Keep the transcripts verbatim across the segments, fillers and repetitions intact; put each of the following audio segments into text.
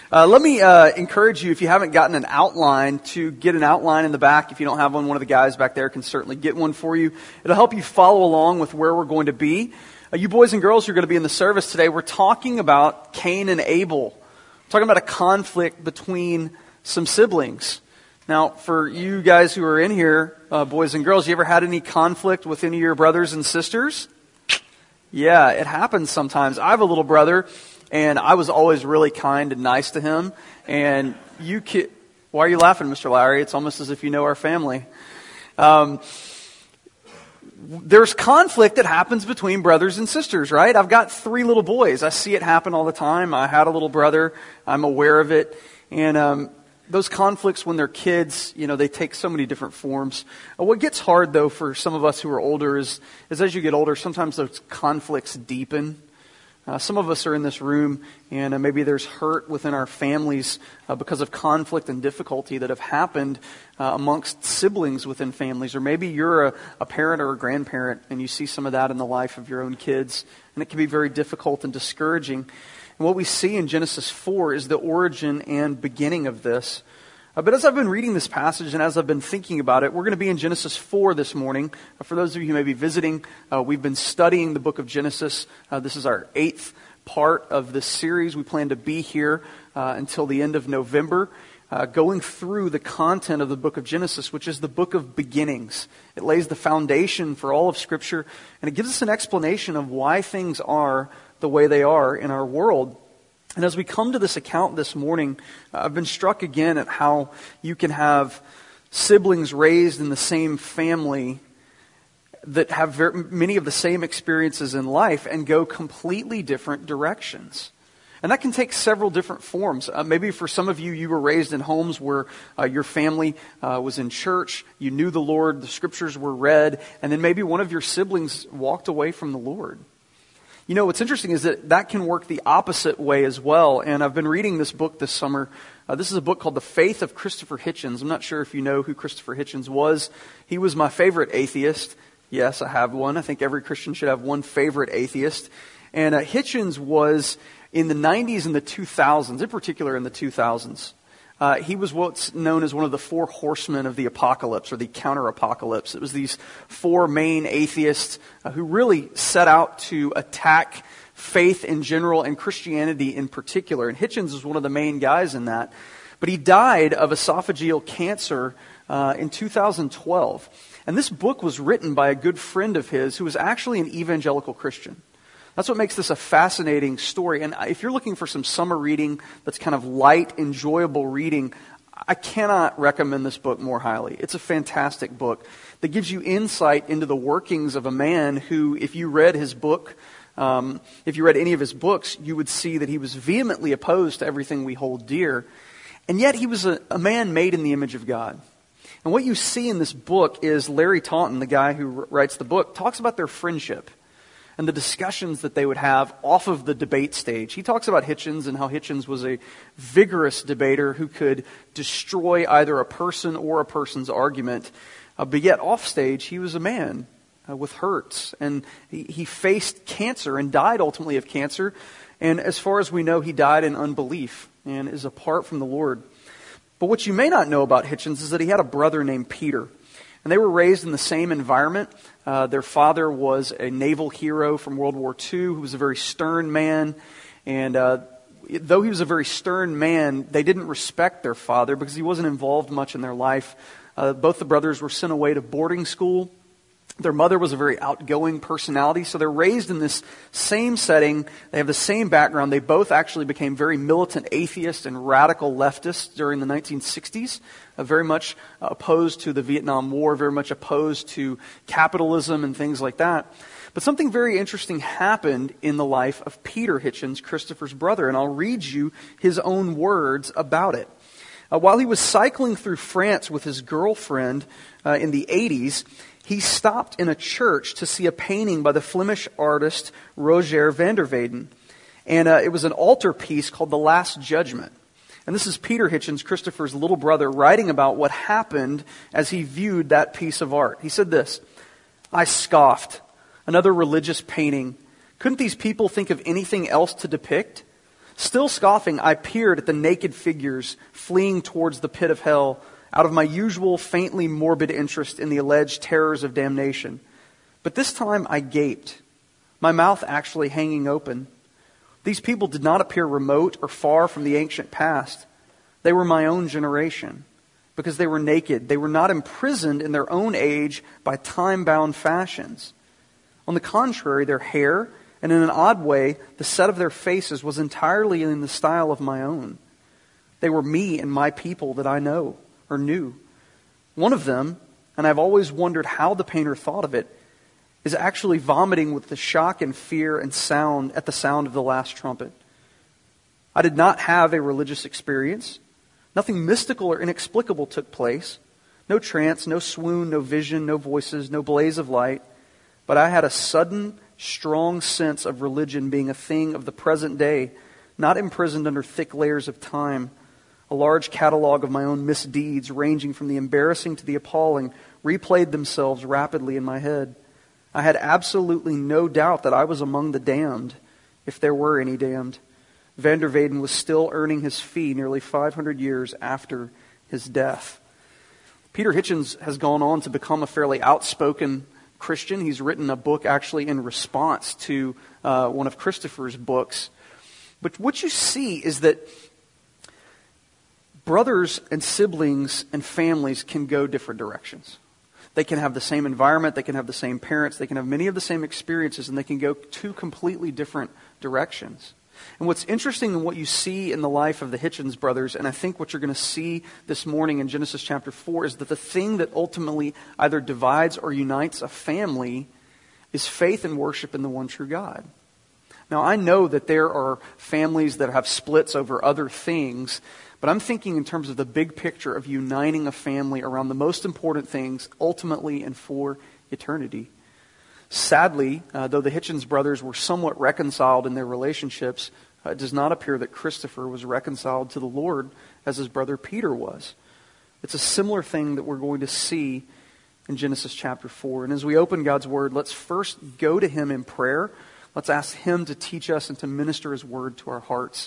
Uh, let me uh, encourage you, if you haven't gotten an outline, to get an outline in the back. If you don't have one, one of the guys back there can certainly get one for you. It'll help you follow along with where we're going to be. Uh, you boys and girls who are going to be in the service today, we're talking about Cain and Abel. We're talking about a conflict between some siblings. Now, for you guys who are in here, uh, boys and girls, you ever had any conflict with any of your brothers and sisters? Yeah, it happens sometimes. I have a little brother, and I was always really kind and nice to him. And you ki- why are you laughing, Mister Lowry? It's almost as if you know our family. Um, there's conflict that happens between brothers and sisters, right? I've got three little boys. I see it happen all the time. I had a little brother. I'm aware of it. And um, those conflicts when they're kids, you know, they take so many different forms. Uh, what gets hard, though, for some of us who are older is, is as you get older, sometimes those conflicts deepen. Uh, some of us are in this room, and uh, maybe there's hurt within our families uh, because of conflict and difficulty that have happened uh, amongst siblings within families. Or maybe you're a, a parent or a grandparent, and you see some of that in the life of your own kids, and it can be very difficult and discouraging. And what we see in Genesis four is the origin and beginning of this. Uh, but as I've been reading this passage and as I've been thinking about it, we're going to be in Genesis four this morning. Uh, for those of you who may be visiting, uh, we've been studying the book of Genesis. Uh, this is our eighth part of this series. We plan to be here uh, until the end of November, uh, going through the content of the book of Genesis, which is the book of beginnings. It lays the foundation for all of Scripture, and it gives us an explanation of why things are the way they are in our world. And as we come to this account this morning, uh, I've been struck again at how you can have siblings raised in the same family that have very, many of the same experiences in life and go completely different directions. And that can take several different forms. Uh, maybe for some of you, you were raised in homes where uh, your family uh, was in church, you knew the Lord, the Scriptures were read, and then maybe one of your siblings walked away from the Lord. You know, what's interesting is that that can work the opposite way as well. And I've been reading this book this summer. Uh, this is a book called The Faith of Christopher Hitchens. I'm not sure if you know who Christopher Hitchens was. He was my favorite atheist. Yes, I have one. I think every Christian should have one favorite atheist. And uh, Hitchens was in the nineties and the two thousands, in particular in the two thousands. Uh, he was what's known as one of the four horsemen of the apocalypse, or the counter-apocalypse. It was these four main atheists uh, who really set out to attack faith in general and Christianity in particular. And Hitchens was one of the main guys in that. But he died of esophageal cancer uh, in two thousand twelve. And this book was written by a good friend of his who was actually an evangelical Christian. That's what makes this a fascinating story. And if you're looking for some summer reading that's kind of light, enjoyable reading, I cannot recommend this book more highly. It's a fantastic book that gives you insight into the workings of a man who, if you read his book, um, if you read any of his books, you would see that he was vehemently opposed to everything we hold dear. And yet he was a, a man made in the image of God. And what you see in this book is Larry Taunton, the guy who writes the book, talks about their friendship and the discussions that they would have off of the debate stage. He talks about Hitchens and how Hitchens was a vigorous debater who could destroy either a person or a person's argument. Uh, but yet off stage, he was a man uh, with hurts. And he, he faced cancer and died ultimately of cancer. And as far as we know, he died in unbelief and is apart from the Lord. But what you may not know about Hitchens is that he had a brother named Peter. And they were raised in the same environment. Uh, their father was a naval hero from World War Two who was a very stern man. And uh, though he was a very stern man, they didn't respect their father because he wasn't involved much in their life. Uh, both the brothers were sent away to boarding school. Their mother was a very outgoing personality, so they're raised in this same setting. They have the same background. They both actually became very militant atheists and radical leftists during the nineteen sixties, uh, very much opposed to the Vietnam War, very much opposed to capitalism and things like that. But something very interesting happened in the life of Peter Hitchens, Christopher's brother, and I'll read you his own words about it. Uh, while he was cycling through France with his girlfriend uh, in the eighties, he stopped in a church to see a painting by the Flemish artist Roger van der Weyden. And uh, it was an altar piece called The Last Judgment. And this is Peter Hitchens, Christopher's little brother, writing about what happened as he viewed that piece of art. He said this, "I scoffed. Another religious painting. Couldn't these people think of anything else to depict? Still scoffing, I peered at the naked figures fleeing towards the pit of hell out of my usual faintly morbid interest in the alleged terrors of damnation. But this time I gaped, my mouth actually hanging open. These people did not appear remote or far from the ancient past. They were my own generation. Because they were naked, they were not imprisoned in their own age by time-bound fashions. On the contrary, their hair, and in an odd way, the set of their faces was entirely in the style of my own. They were me and my people that I know, or knew. One of them, and I've always wondered how the painter thought of it, is actually vomiting with the shock and fear and sound at the sound of the last trumpet. I did not have a religious experience. Nothing mystical or inexplicable took place. No trance, no swoon, no vision, no voices, no blaze of light. But I had a sudden, strong sense of religion being a thing of the present day, not imprisoned under thick layers of time. A large catalog of my own misdeeds, ranging from the embarrassing to the appalling, replayed themselves rapidly in my head. I had absolutely no doubt that I was among the damned, if there were any damned. Van der Weyden was still earning his fee nearly five hundred years after his death. Peter Hitchens has gone on to become a fairly outspoken Christian. He's written a book actually in response to uh, one of Christopher's books. But what you see is that brothers and siblings and families can go different directions. They can have the same environment, they can have the same parents, they can have many of the same experiences, and they can go two completely different directions. And what's interesting in what you see in the life of the Hitchens brothers, and I think what you're going to see this morning in Genesis chapter four, is that the thing that ultimately either divides or unites a family is faith and worship in the one true God. Now, I know that there are families that have splits over other things, but I'm thinking in terms of the big picture of uniting a family around the most important things, ultimately and for eternity. Sadly, uh, though the Hitchens brothers were somewhat reconciled in their relationships, uh, it does not appear that Christopher was reconciled to the Lord as his brother Peter was. It's a similar thing that we're going to see in Genesis chapter four. And as we open God's Word, let's first go to Him in prayer. Let's ask Him to teach us and to minister His Word to our hearts.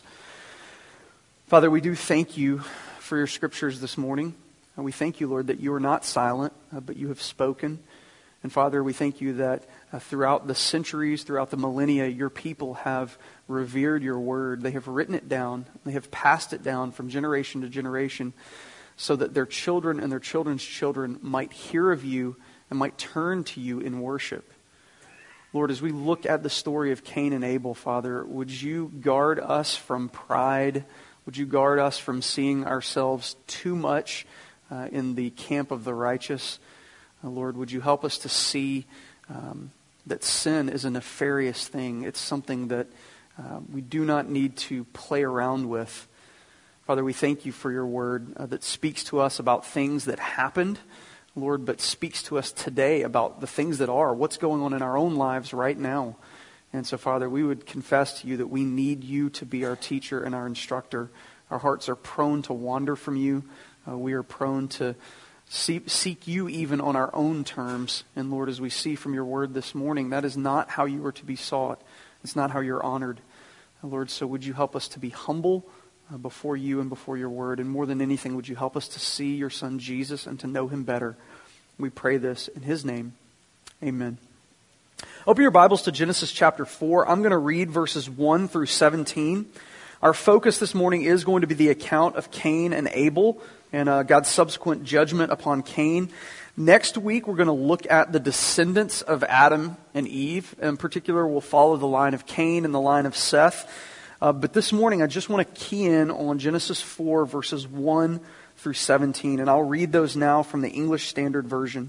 Father, we do thank You for Your Scriptures this morning. And we thank You, Lord, that You are not silent, uh, but You have spoken. And Father, we thank You that uh, throughout the centuries, throughout the millennia, Your people have revered Your Word. They have written it down. They have passed it down from generation to generation so that their children and their children's children might hear of You and might turn to You in worship. Lord, as we look at the story of Cain and Abel, Father, would You guard us from pride? Would You guard us from seeing ourselves too much uh, in the camp of the righteous? Uh, Lord, would You help us to see um, that sin is a nefarious thing. It's something that uh, we do not need to play around with. Father, we thank You for Your Word uh, that speaks to us about things that happened, Lord, but speaks to us today about the things that are, what's going on in our own lives right now. And so, Father, we would confess to You that we need You to be our teacher and our instructor. Our hearts are prone to wander from You. Uh, we are prone to See, seek You even on our own terms. And Lord, as we see from Your Word this morning, that is not how You are to be sought. It's not how You're honored. And Lord, so would You help us to be humble uh, before You and before Your Word. And more than anything, would You help us to see Your Son Jesus and to know Him better. We pray this in His name. Amen. Open your Bibles to Genesis chapter four. I'm going to read verses one through seventeen. Our focus this morning is going to be the account of Cain and Abel and uh, God's subsequent judgment upon Cain. Next week, we're going to look at the descendants of Adam and Eve. In particular, we'll follow the line of Cain and the line of Seth. Uh, but this morning, I just want to key in on Genesis four, verses one through seventeen. And I'll read those now from the English Standard Version.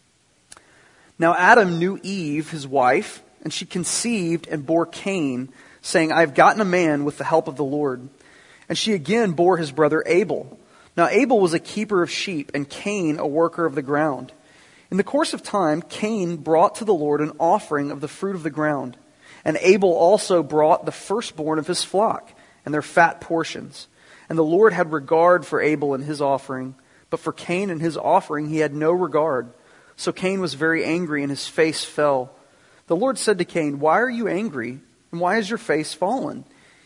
Now Adam knew Eve, his wife, and she conceived and bore Cain, saying, I have gotten a man with the help of the Lord. And she again bore his brother Abel. Now Abel was a keeper of sheep, and Cain a worker of the ground. In the course of time, Cain brought to the Lord an offering of the fruit of the ground. And Abel also brought the firstborn of his flock, and their fat portions. And the Lord had regard for Abel and his offering, but for Cain and his offering he had no regard. So Cain was very angry, and his face fell. The Lord said to Cain, Why are you angry, and why is your face fallen?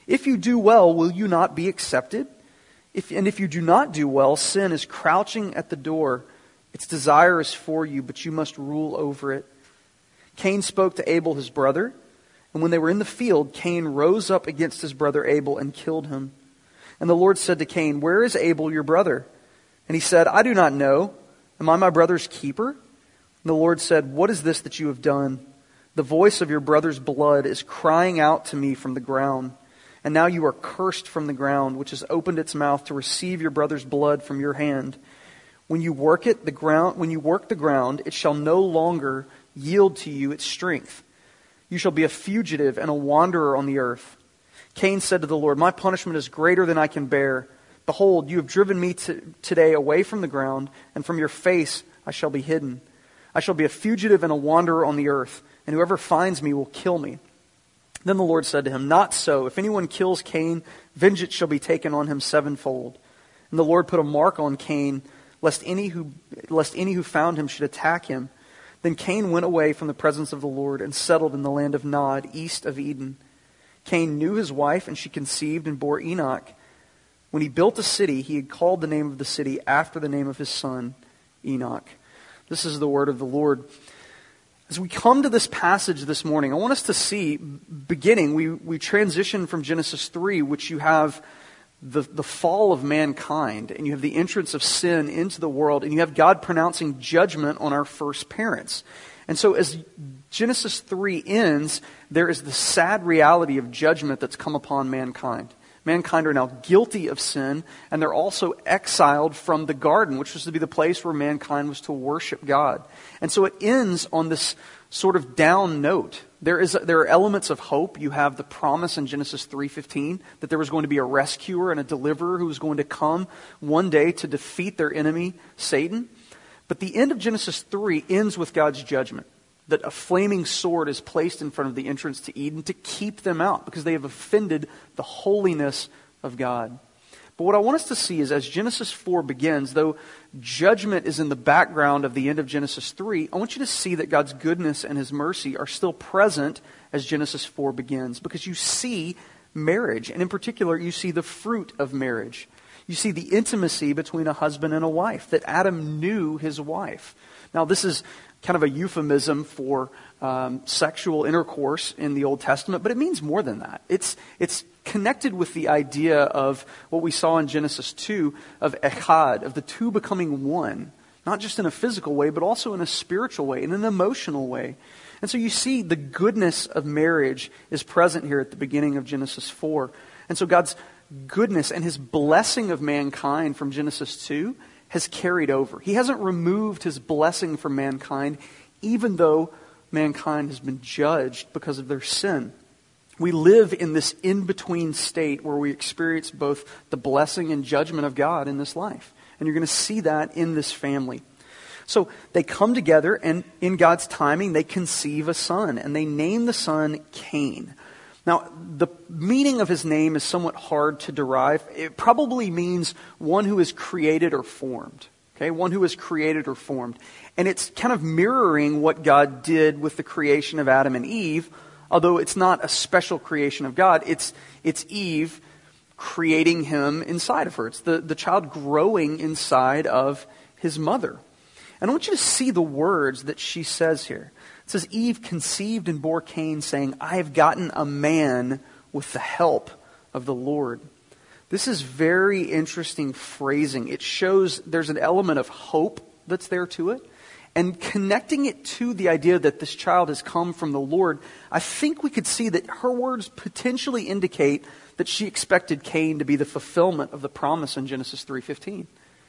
If you do well, will you not be accepted? If, and if you do not do well, sin is crouching at the door. Its desire is for you, but you must rule over it. Cain spoke to Abel his brother, and when they were in the field, Cain rose up against his brother Abel and killed him. And the Lord said to Cain, "Where is Abel your brother?" And he said, "I do not know. Am I my brother's keeper?" And the Lord said, "What is this that you have done? The voice of your brother's blood is crying out to me from the ground. And now you are cursed from the ground, which has opened its mouth to receive your brother's blood from your hand. When you work it, the ground, when you work the ground, it shall no longer yield to you its strength. You shall be a fugitive and a wanderer on the earth." Cain said to the Lord, "My punishment is greater than I can bear. Behold, you have driven me to, today away from the ground, and from your face I shall be hidden. I shall be a fugitive and a wanderer on the earth, and whoever finds me will kill me." Then the Lord said to him, "Not so. If anyone kills Cain, vengeance shall be taken on him sevenfold." And the Lord put a mark on Cain, lest any who lest any who found him should attack him. Then Cain went away from the presence of the Lord and settled in the land of Nod, east of Eden. Cain knew his wife, and she conceived and bore Enoch. When he built a city, he had called the name of the city after the name of his son, Enoch. This is the word of the Lord. As we come to this passage this morning, I want us to see, beginning, we, we transition from Genesis three, which you have the, the fall of mankind, and you have the entrance of sin into the world, and you have God pronouncing judgment on our first parents. And so as Genesis three ends, there is the sad reality of judgment that's come upon mankind. Mankind are now guilty of sin, and they're also exiled from the garden, which was to be the place where mankind was to worship God. And so it ends on this sort of down note. There is there are elements of hope. You have the promise in Genesis three fifteen that there was going to be a rescuer and a deliverer who was going to come one day to defeat their enemy, Satan. But the end of Genesis three ends with God's judgment, that a flaming sword is placed in front of the entrance to Eden to keep them out because they have offended the holiness of God. But what I want us to see is as Genesis four begins, though judgment is in the background of the end of Genesis three, I want you to see that God's goodness and His mercy are still present as Genesis four begins, because you see marriage, and in particular you see the fruit of marriage. You see the intimacy between a husband and a wife, that Adam knew his wife. Now this is kind of a euphemism for um, sexual intercourse in the Old Testament, but it means more than that. It's it's connected with the idea of what we saw in Genesis two, of echad, of the two becoming one, not just in a physical way, but also in a spiritual way, in an emotional way. And so you see the goodness of marriage is present here at the beginning of Genesis four. And so God's goodness and His blessing of mankind from Genesis two has carried over. He hasn't removed His blessing from mankind, even though mankind has been judged because of their sin. We live in this in-between state where we experience both the blessing and judgment of God in this life. And you're going to see that in this family. So they come together, and in God's timing, they conceive a son, and they name the son Cain. Now, the meaning of his name is somewhat hard to derive. It probably means one who is created or formed. Okay, one who is created or formed. And it's kind of mirroring what God did with the creation of Adam and Eve, although it's not a special creation of God. It's it's Eve creating him inside of her. It's the, the child growing inside of his mother. And I want you to see the words that she says here. It says, Eve conceived and bore Cain, saying, I have gotten a man with the help of the Lord. This is very interesting phrasing. It shows there's an element of hope that's there to it. And connecting it to the idea that this child has come from the Lord, I think we could see that her words potentially indicate that she expected Cain to be the fulfillment of the promise in Genesis three fifteen.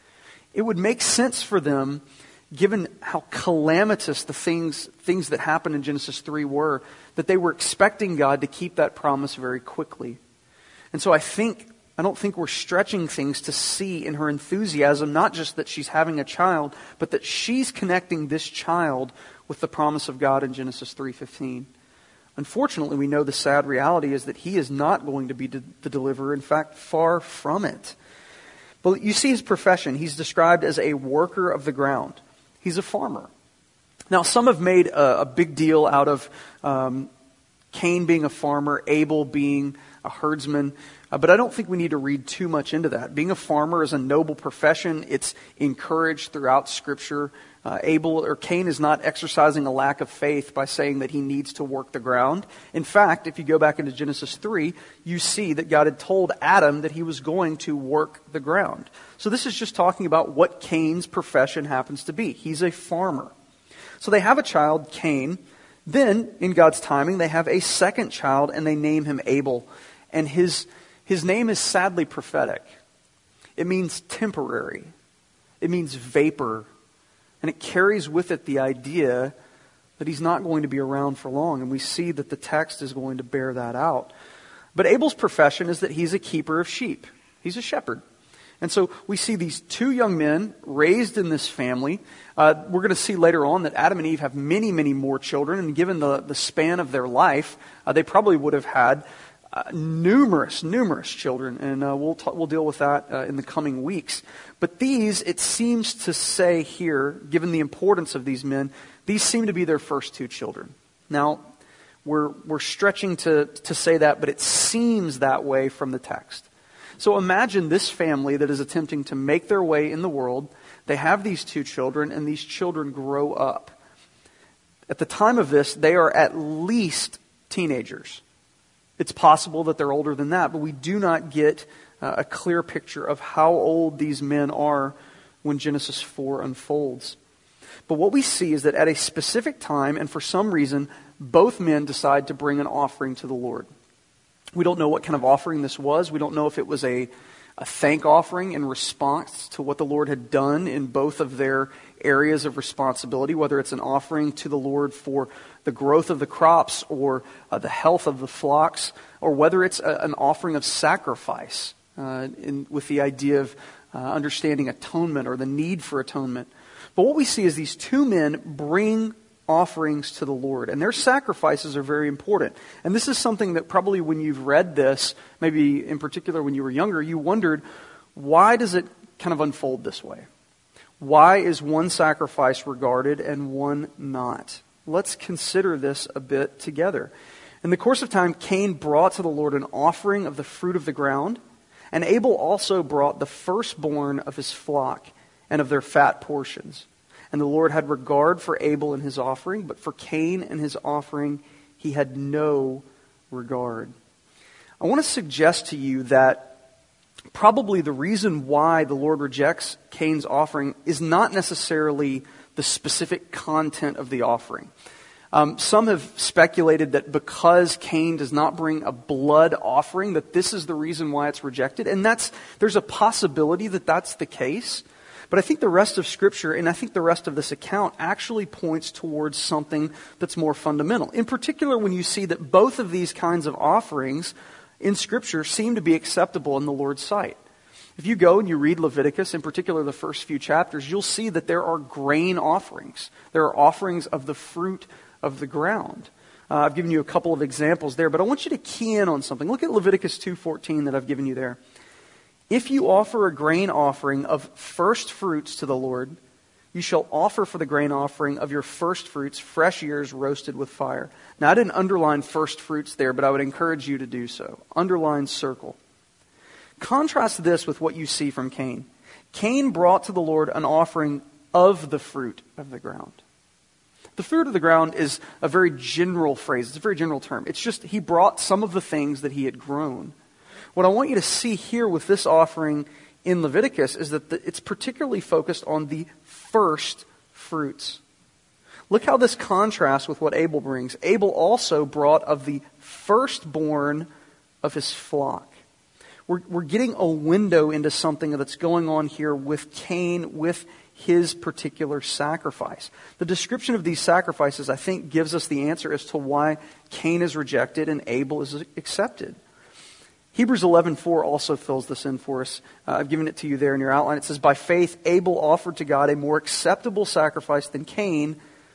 It would make sense for them, given how calamitous the things things that happened in Genesis three were, that they were expecting God to keep that promise very quickly. And so I think, I don't think we're stretching things to see in her enthusiasm, not just that she's having a child, but that she's connecting this child with the promise of God in Genesis three fifteen. Unfortunately, we know the sad reality is that he is not going to be the deliverer. In fact, far from it. But you see his profession. He's described as a worker of the ground. He's a farmer. Now, some have made a, a big deal out of um, Cain being a farmer, Abel being a herdsman. Uh, but I don't think we need to read too much into that. Being a farmer is a noble profession. It's encouraged throughout Scripture. Uh, Abel or Cain is not exercising a lack of faith by saying that he needs to work the ground. In fact, if you go back into Genesis three, you see that God had told Adam that he was going to work the ground. So this is just talking about what Cain's profession happens to be. He's a farmer. So they have a child, Cain. Then, in God's timing, they have a second child and they name him Abel. And his, his name is sadly prophetic. It means temporary. It means vapor. And it carries with it the idea that he's not going to be around for long. And we see that the text is going to bear that out. But Abel's profession is that he's a keeper of sheep. He's a shepherd. And so we see these two young men raised in this family. Uh, we're going to see later on that Adam and Eve have many, many more children. And given the, the span of their life, uh, they probably would have had uh, numerous, numerous children. And uh, we'll, ta- we'll deal with that uh, in the coming weeks. But these, it seems to say here, given the importance of these men, these seem to be their first two children. Now, we're, we're stretching to, to say that, but it seems that way from the text. So imagine this family that is attempting to make their way in the world. They have these two children, and these children grow up. At the time of this, they are at least teenagers. It's possible that they're older than that, but we do not get uh, a clear picture of how old these men are when Genesis four unfolds. But what we see is that at a specific time, and for some reason, both men decide to bring an offering to the Lord. We don't know what kind of offering this was. We don't know if it was a, a thank offering in response to what the Lord had done in both of their areas of responsibility, whether it's an offering to the Lord for the growth of the crops or uh, the health of the flocks, or whether it's a, an offering of sacrifice uh, in, with the idea of uh, understanding atonement or the need for atonement. But what we see is these two men bring offerings to the Lord, and their sacrifices are very important. And this is something that probably when you've read this, maybe in particular when you were younger, you wondered, why does it kind of unfold this way? Why is one sacrifice regarded and one not? Let's consider this a bit together. In the course of time, Cain brought to the Lord an offering of the fruit of the ground, and Abel also brought the firstborn of his flock and of their fat portions. And the Lord had regard for Abel and his offering, but for Cain and his offering he had no regard. I want to suggest to you that probably the reason why the Lord rejects Cain's offering is not necessarily the specific content of the offering. Um, some have speculated that because Cain does not bring a blood offering, that this is the reason why it's rejected. And that's there's a possibility that that's the case. But I think the rest of Scripture, and I think the rest of this account, actually points towards something that's more fundamental. In particular, when you see that both of these kinds of offerings in Scripture seem to be acceptable in the Lord's sight. If you go and you read Leviticus, in particular the first few chapters, you'll see that there are grain offerings. There are offerings of the fruit of the ground. Uh, I've given you a couple of examples there, but I want you to key in on something. Look at Leviticus two fourteen that I've given you there. If you offer a grain offering of first fruits to the Lord, you shall offer for the grain offering of your first fruits fresh ears roasted with fire. Now, I didn't underline first fruits there, but I would encourage you to do so. Underline, circle. Contrast this with what you see from Cain. Cain brought to the Lord an offering of the fruit of the ground. The fruit of the ground is a very general phrase. It's a very general term. It's just he brought some of the things that he had grown. What I want you to see here with this offering in Leviticus is that the, it's particularly focused on the first fruits. Look how this contrasts with what Abel brings. Abel also brought of the firstborn of his flock. We're, we're getting a window into something that's going on here with Cain, with his particular sacrifice. The description of these sacrifices, I think, gives us the answer as to why Cain is rejected and Abel is accepted. Hebrews eleven four also fills this in for us. Uh, I've given it to you there in your outline. It says, by faith, Abel offered to God a more acceptable sacrifice than Cain,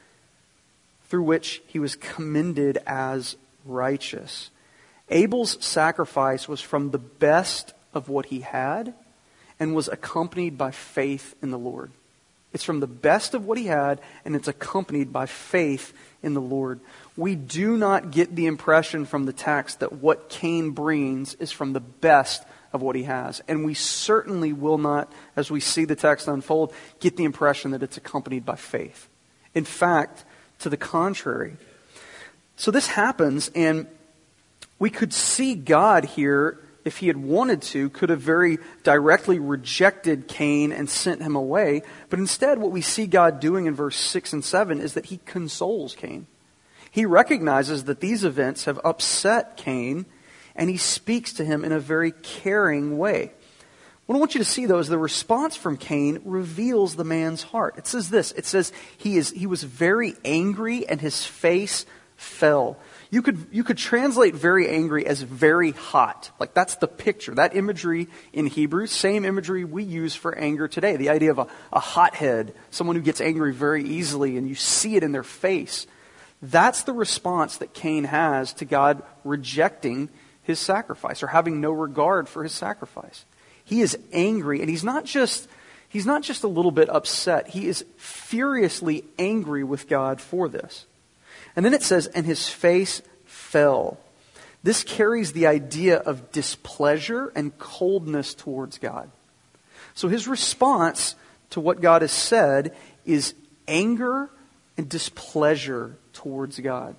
through which he was commended as righteous. Abel's sacrifice was from the best of what he had and was accompanied by faith in the Lord. It's from the best of what he had, and it's accompanied by faith in the Lord. We do not get the impression from the text that what Cain brings is from the best of what he has. And we certainly will not, as we see the text unfold, get the impression that it's accompanied by faith. In fact, to the contrary. So this happens, and we could see God here, if he had wanted to, could have very directly rejected Cain and sent him away. But instead, what we see God doing in verse six and seven is that he consoles Cain. He recognizes that these events have upset Cain, and he speaks to him in a very caring way. What I want you to see, though, is the response from Cain reveals the man's heart. It says this. It says he is he was very angry and his face fell. You could you could translate very angry as very hot. Like that's the picture. That imagery in Hebrew, same imagery we use for anger today. The idea of a, a hothead, someone who gets angry very easily and you see it in their face. That's the response that Cain has to God rejecting his sacrifice or having no regard for his sacrifice. He is angry, and he's not just he's not just a little bit upset. He is furiously angry with God for this. And then it says, and his face fell. This carries the idea of displeasure and coldness towards God. So his response to what God has said is anger and displeasure towards God.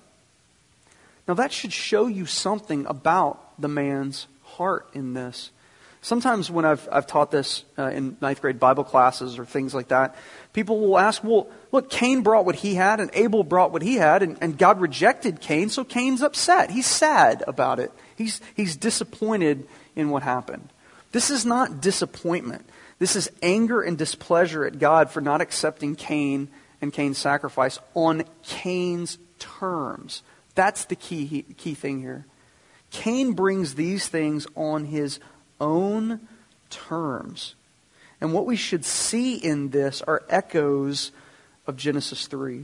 Now that should show you something about the man's heart in this. Sometimes when I've I've taught this uh, in ninth grade Bible classes or things like that, people will ask, well, look, Cain brought what he had and Abel brought what he had, and, and God rejected Cain, so Cain's upset. He's sad about it. He's he's disappointed in what happened. This is not disappointment. This is anger and displeasure at God for not accepting Cain and Cain's sacrifice on Cain's terms. That's the key key thing here. Cain brings these things on his own terms. And what we should see in this are echoes of Genesis three.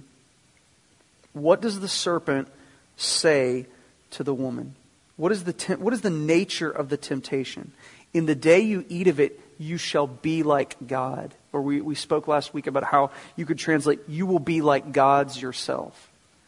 What does the serpent say to the woman? What is the tem- what is the nature of the temptation? In the day you eat of it, you shall be like God. Or we, we spoke last week about how you could translate, you will be like gods yourself.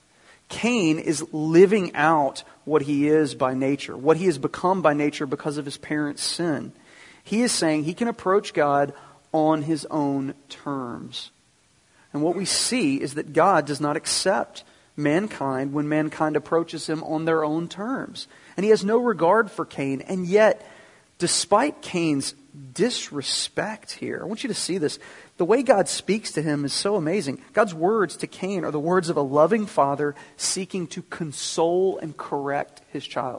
Cain is living out what he is by nature, what he has become by nature because of his parents' sin. He is saying he can approach God on his own terms. And what we see is that God does not accept mankind when mankind approaches him on their own terms. And he has no regard for Cain. And yet, despite Cain's disrespect here, I want you to see this. The way God speaks to him is so amazing. God's words to Cain are the words of a loving father seeking to console and correct his child.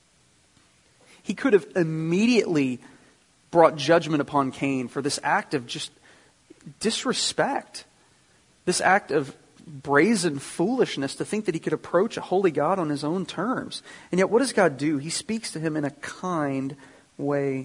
He could have immediately brought judgment upon Cain for this act of just disrespect, this act of brazen foolishness to think that he could approach a holy God on his own terms. And yet what does God do? He speaks to him in a kind way.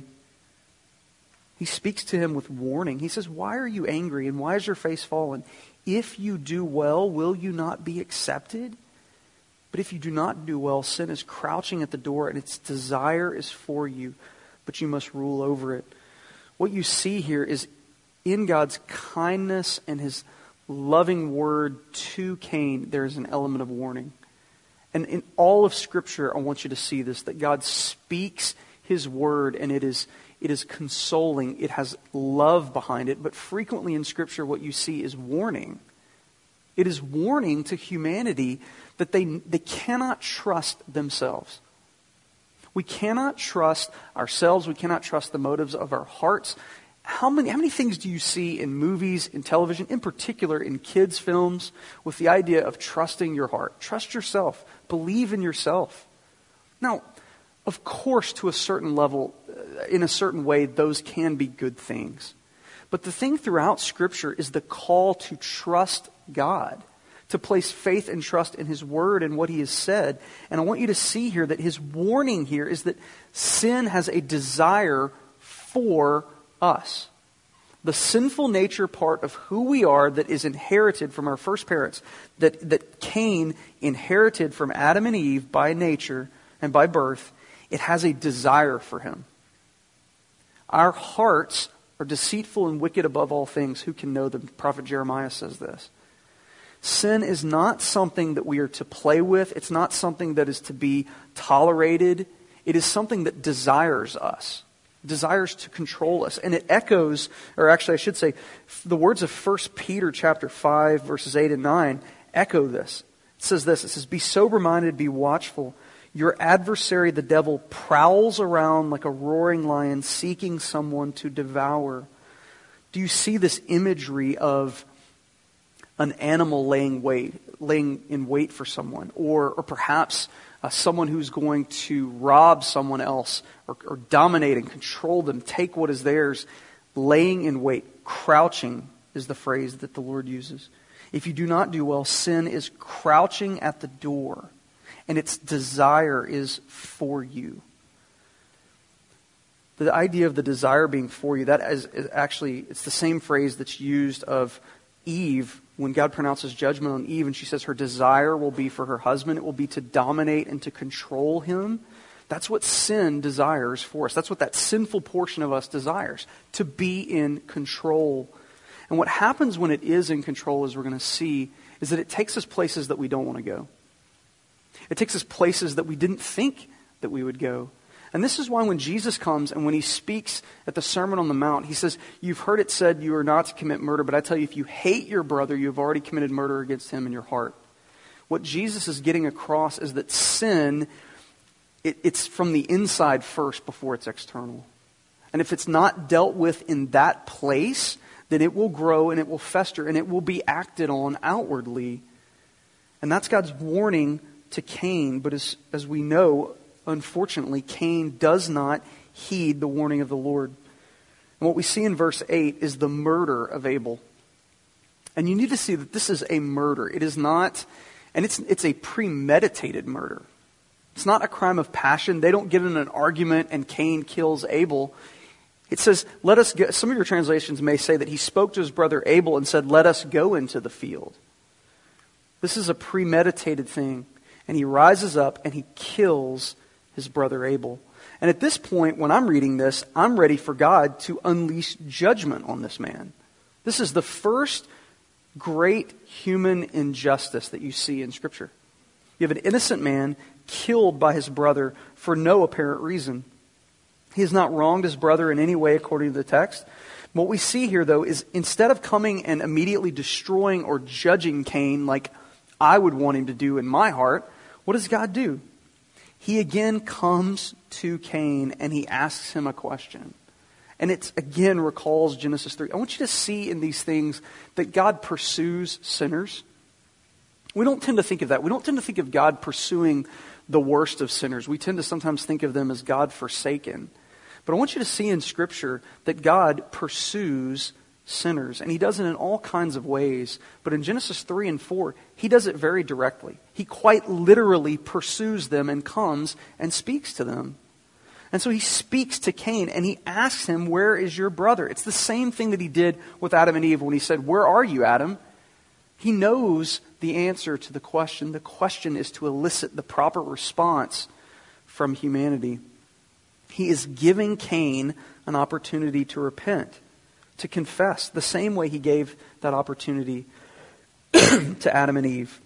He speaks to him with warning. He says, why are you angry and why is your face fallen? If you do well, will you not be accepted? But if you do not do well, sin is crouching at the door and its desire is for you, but you must rule over it. What you see here is in God's kindness and his loving word to Cain, there is an element of warning. And in all of Scripture, I want you to see this, that God speaks his word and it is It is consoling. It has love behind it. But frequently in Scripture, what you see is warning. It is warning to humanity that they, they cannot trust themselves. We cannot trust ourselves. We cannot trust the motives of our hearts. How many, how many things do you see in movies, in television, in particular in kids' films, with the idea of trusting your heart? Trust yourself. Believe in yourself. Now, of course, to a certain level, in a certain way, those can be good things. But the thing throughout Scripture is the call to trust God, to place faith and trust in His Word and what He has said. And I want you to see here that His warning here is that sin has a desire for us. The sinful nature part of who we are that is inherited from our first parents, that, that Cain inherited from Adam and Eve by nature and by birth, it has a desire for him. Our hearts are deceitful and wicked above all things. Who can know them? Prophet Jeremiah says this. Sin is not something that we are to play with. It's not something that is to be tolerated. It is something that desires us, desires to control us. And it echoes, or actually I should say, the words of First Peter chapter five, verses eight and nine echo this. It says this, it says, "Be sober-minded, be watchful. Your adversary, the devil, prowls around like a roaring lion seeking someone to devour." Do you see this imagery of an animal laying wait, laying in wait for someone, or or perhaps uh, someone who's going to rob someone else, or, or dominate and control them, take what is theirs, laying in wait, crouching is the phrase that the Lord uses. If you do not do well, sin is crouching at the door, and its desire is for you. The idea of the desire being for you, that is, is actually, it's the same phrase that's used of Eve when God pronounces judgment on Eve, and she says her desire will be for her husband. It will be to dominate and to control him. That's what sin desires for us. That's what that sinful portion of us desires, to be in control. And what happens when it is in control, as we're going to see, is that it takes us places that we don't want to go. It takes us places that we didn't think that we would go. And this is why when Jesus comes and when he speaks at the Sermon on the Mount, he says, "You've heard it said you are not to commit murder, but I tell you, if you hate your brother, you have already committed murder against him in your heart." What Jesus is getting across is that sin, it, it's from the inside first before it's external. And if it's not dealt with in that place, then it will grow and it will fester and it will be acted on outwardly. And that's God's warning to Cain. But as, as we know, unfortunately, Cain does not heed the warning of the Lord. And what we see in verse eight is the murder of Abel. And you need to see that this is a murder. It is not, and it's it's a premeditated murder. It's not a crime of passion. They don't get in an argument and Cain kills Abel. It says, let us go. Some of your translations may say that he spoke to his brother Abel and said, "Let us go into the field." This is a premeditated thing. And he rises up and he kills his brother Abel. And at this point, when I'm reading this, I'm ready for God to unleash judgment on this man. This is the first great human injustice that you see in Scripture. You have an innocent man killed by his brother for no apparent reason. He has not wronged his brother in any way according to the text. What we see here, though, is instead of coming and immediately destroying or judging Cain like I would want him to do in my heart, what does God do? He again comes to Cain and he asks him a question. And it again recalls Genesis three. I want you to see in these things that God pursues sinners. We don't tend to think of that. We don't tend to think of God pursuing the worst of sinners. We tend to sometimes think of them as God forsaken. But I want you to see in Scripture that God pursues sinners. And he does it in all kinds of ways. But in Genesis three and four, he does it very directly. He quite literally pursues them and comes and speaks to them. And so he speaks to Cain and he asks him, "Where is your brother?" It's the same thing that he did with Adam and Eve when he said, "Where are you, Adam?" He knows the answer to the question. The question is to elicit the proper response from humanity. He is giving Cain an opportunity to repent, to confess, the same way he gave that opportunity to Adam and Eve.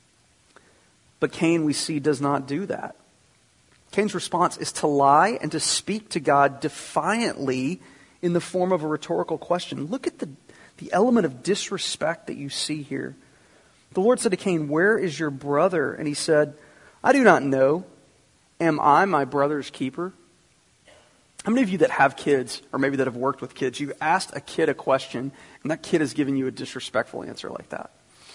But Cain, we see, does not do that. Cain's response is to lie and to speak to God defiantly in the form of a rhetorical question. Look at the, the element of disrespect that you see here. The Lord said to Cain, "Where is your brother?" And he said, "I do not know. Am I my brother's keeper?" How many of you that have kids, or maybe that have worked with kids, you've asked a kid a question, and that kid has given you a disrespectful answer like that?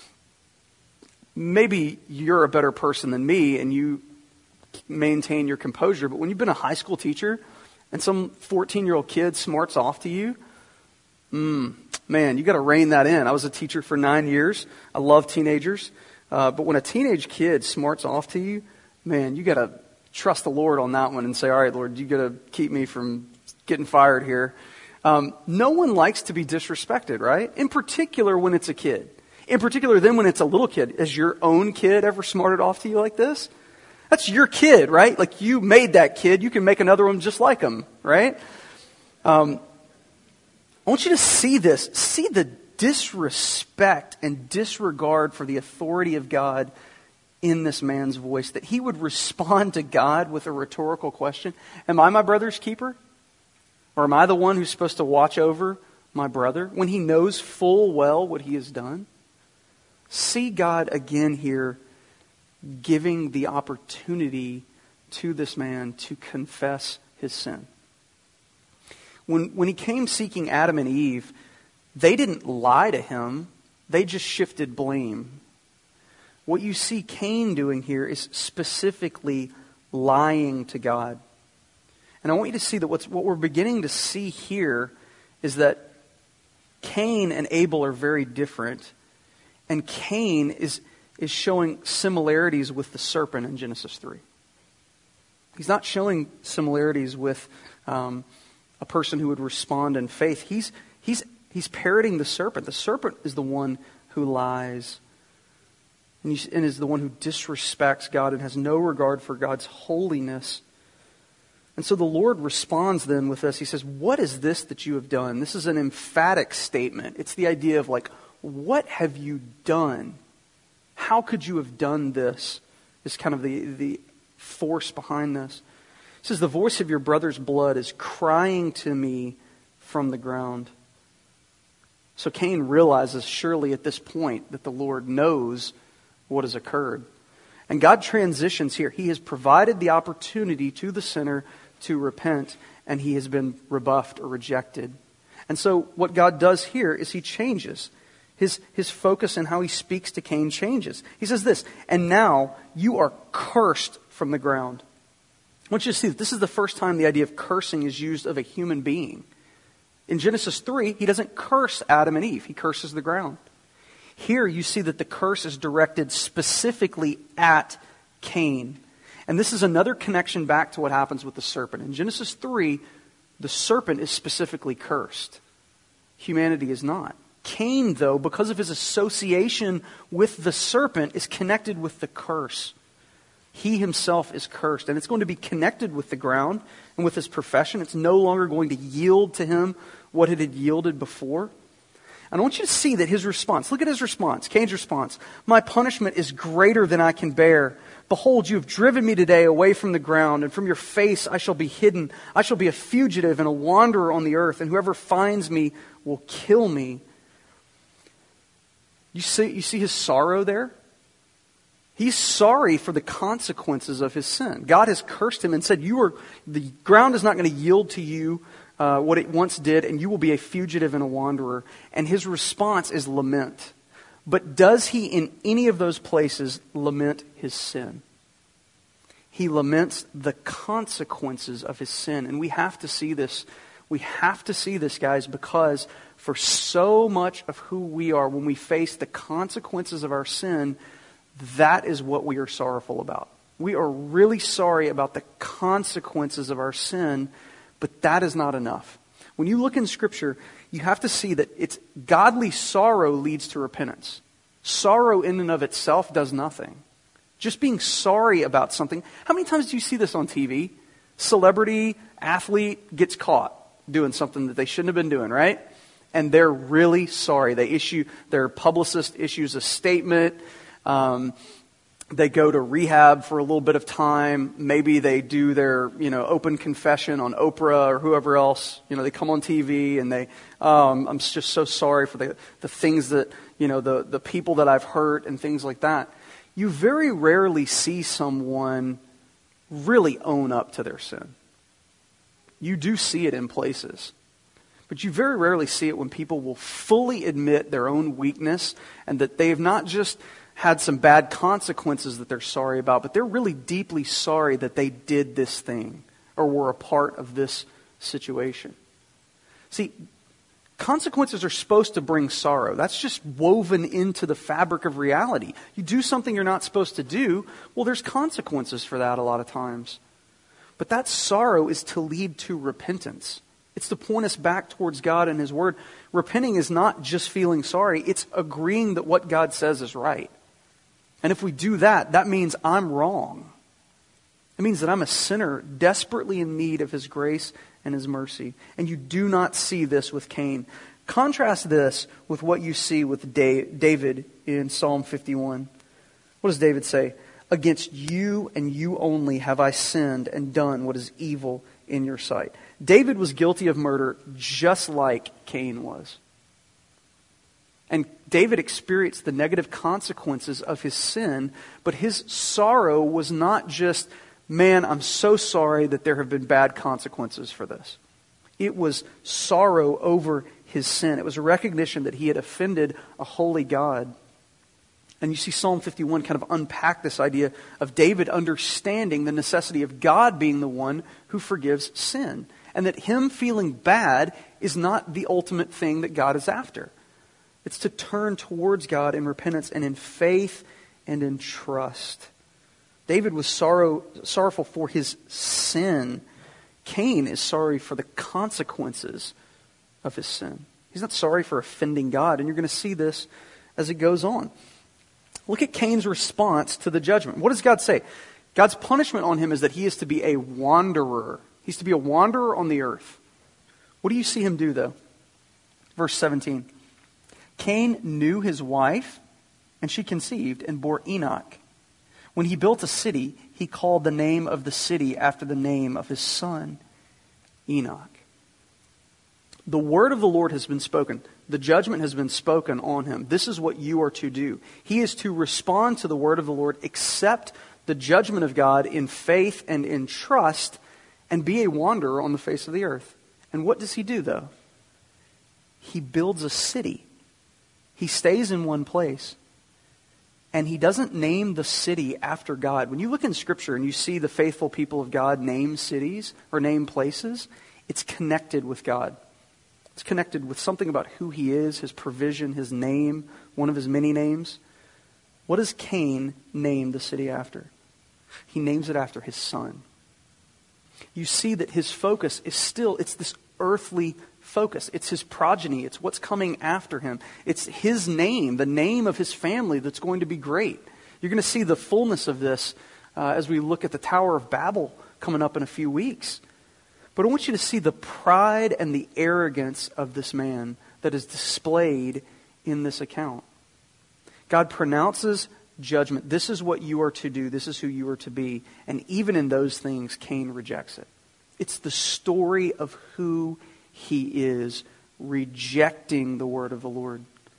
Maybe you're a better person than me, and you maintain your composure, but when you've been a high school teacher, and some fourteen-year-old kid smarts off to you, mm, man, you got to rein that in. I was a teacher for nine years. I love teenagers. Uh, but when a teenage kid smarts off to you, man, you got to trust the Lord on that one and say, "All right, Lord, you got to keep me from getting fired here." Um, no one likes to be disrespected, right? In particular when it's a kid. In particular then when it's a little kid. Has your own kid ever smarted off to you like this? That's your kid, right? Like you made that kid. You can make another one just like him, right? Um, I want you to see this. See the disrespect and disregard for the authority of God in this man's voice, that he would respond to God with a rhetorical question. Am I my brother's keeper? Or am I the one who's supposed to watch over my brother when he knows full well what he has done? See God again here giving the opportunity to this man to confess his sin. When, when he came seeking Adam and Eve, they didn't lie to him. They just shifted blame. What you see Cain doing here is specifically lying to God. And I want you to see that what's, what we're beginning to see here is that Cain and Abel are very different. And Cain is, is showing similarities with the serpent in Genesis three. He's not showing similarities with um, a person who would respond in faith. He's, he's, he's parroting the serpent. The serpent is the one who lies and, he, and is the one who disrespects God and has no regard for God's holiness. And so the Lord responds then with this. He says, what is this that you have done? This is an emphatic statement. It's the idea of like, what have you done? How could you have done this? Is kind of the, the force behind this. It says, the voice of your brother's blood is crying to me from the ground. So Cain realizes surely at this point that the Lord knows what has occurred. And God transitions here. He has provided the opportunity to the sinner to repent, and he has been rebuffed or rejected. And so what God does here is he changes. His, his focus and how he speaks to Cain changes. He says this, and now you are cursed from the ground. I want you to see that this is the first time the idea of cursing is used of a human being. In Genesis three, he doesn't curse Adam and Eve. He curses the ground. Here you see that the curse is directed specifically at Cain. And this is another connection back to what happens with the serpent. In Genesis three, the serpent is specifically cursed. Humanity is not. Cain, though, because of his association with the serpent, is connected with the curse. He himself is cursed, and it's going to be connected with the ground and with his profession. It's no longer going to yield to him what it had yielded before. And I want you to see that his response, look at his response, Cain's response. My punishment is greater than I can bear. Behold, you have driven me today away from the ground, and from your face I shall be hidden. I shall be a fugitive and a wanderer on the earth, and whoever finds me will kill me. You see, you see his sorrow there? He's sorry for the consequences of his sin. God has cursed him and said, "You are the ground is not going to yield to you uh, what it once did, and you will be a fugitive and a wanderer." And his response is lament. But does he in any of those places lament his sin? He laments the consequences of his sin. And we have to see this. We have to see this, guys, because for so much of who we are, when we face the consequences of our sin, that is what we are sorrowful about. We are really sorry about the consequences of our sin, but that is not enough. When you look in Scripture, you have to see that it's godly sorrow leads to repentance. Sorrow in and of itself does nothing. Just being sorry about something. How many times do you see this on T V? Celebrity, athlete gets caught doing something that they shouldn't have been doing, right? And they're really sorry. They issue, their publicist issues a statement. Um, they go to rehab for a little bit of time. Maybe they do their, you know, open confession on Oprah or whoever else. You know, they come on T V and they, um, I'm just so sorry for the, the things that, you know, the, the people that I've hurt and things like that. You very rarely see someone really own up to their sin. You do see it in places. But you very rarely see it when people will fully admit their own weakness and that they've not just had some bad consequences that they're sorry about, but they're really deeply sorry that they did this thing or were a part of this situation. See, consequences are supposed to bring sorrow. That's just woven into the fabric of reality. You do something you're not supposed to do, well, there's consequences for that a lot of times. But that sorrow is to lead to repentance. It's to point us back towards God and His Word. Repenting is not just feeling sorry. It's agreeing that what God says is right. And if we do that, that means I'm wrong. It means that I'm a sinner desperately in need of His grace and his mercy. And you do not see this with Cain. Contrast this with what you see with David in Psalm fifty-one. What does David say? Against you and you only have I sinned and done what is evil in your sight. David was guilty of murder just like Cain was. And David experienced the negative consequences of his sin, but his sorrow was not just, man, I'm so sorry that there have been bad consequences for this. It was sorrow over his sin. It was a recognition that he had offended a holy God. And you see Psalm fifty-one kind of unpack this idea of David understanding the necessity of God being the one who forgives sin. And that him feeling bad is not the ultimate thing that God is after. It's to turn towards God in repentance and in faith and in trust. David was sorrow, sorrowful for his sin. Cain is sorry for the consequences of his sin. He's not sorry for offending God. And you're going to see this as it goes on. Look at Cain's response to the judgment. What does God say? God's punishment on him is that he is to be a wanderer. He's to be a wanderer on the earth. What do you see him do, though? Verse seventeen. Cain knew his wife, and she conceived and bore Enoch. When he built a city, he called the name of the city after the name of his son, Enoch. The word of the Lord has been spoken. The judgment has been spoken on him. This is what you are to do. He is to respond to the word of the Lord, accept the judgment of God in faith and in trust, and be a wanderer on the face of the earth. And what does he do, though? He builds a city. He stays in one place. And he doesn't name the city after God. When you look in Scripture and you see the faithful people of God name cities or name places, it's connected with God. It's connected with something about who he is, his provision, his name, one of his many names. What does Cain name the city after? He names it after his son. You see that his focus is still, it's this earthly focus. It's his progeny. It's what's coming after him. It's his name, the name of his family that's going to be great. You're going to see the fullness of this uh, as we look at the Tower of Babel coming up in a few weeks. But I want you to see the pride and the arrogance of this man that is displayed in this account. God pronounces judgment. This is what you are to do. This is who you are to be. And even in those things, Cain rejects it. It's the story of who he is, rejecting the word of the Lord.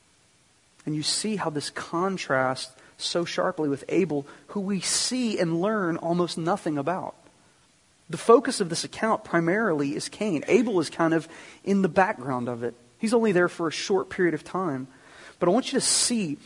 And you see how this contrasts so sharply with Abel, who we see and learn almost nothing about. The focus of this account primarily is Cain. Abel is kind of in the background of it. He's only there for a short period of time. But I want you to see,